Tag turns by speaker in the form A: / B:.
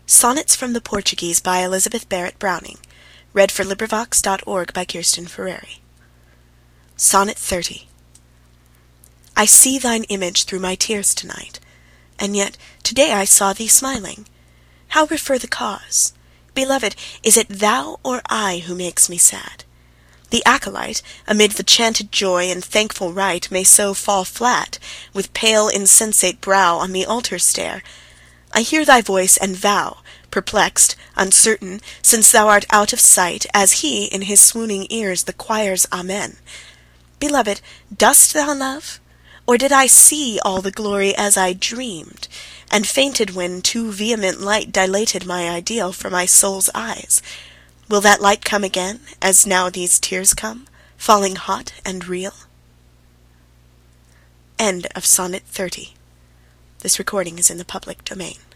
A: Sonnets from the Portuguese by Elizabeth Barrett Browning. LibriVox.org. Sonnet 30. I see thine image through my tears tonight, and yet today I saw thee smiling. How refer the cause? Beloved, is it thou or I who makes me sad? The acolyte, amid the chanted joy and thankful rite, may so fall flat, with pale insensate brow on the altar stare. I hear thy voice and vow, perplexed, uncertain, since thou art out of sight, as he in his swooning ears the choir's Amen. Beloved, dost thou love? Or did I see all the glory as I dreamed, and fainted when too vehement light dilated my ideal from my soul's eyes? Will that light come again, as now these tears come, falling hot and real? End of Sonnet 30. This recording is in the public domain.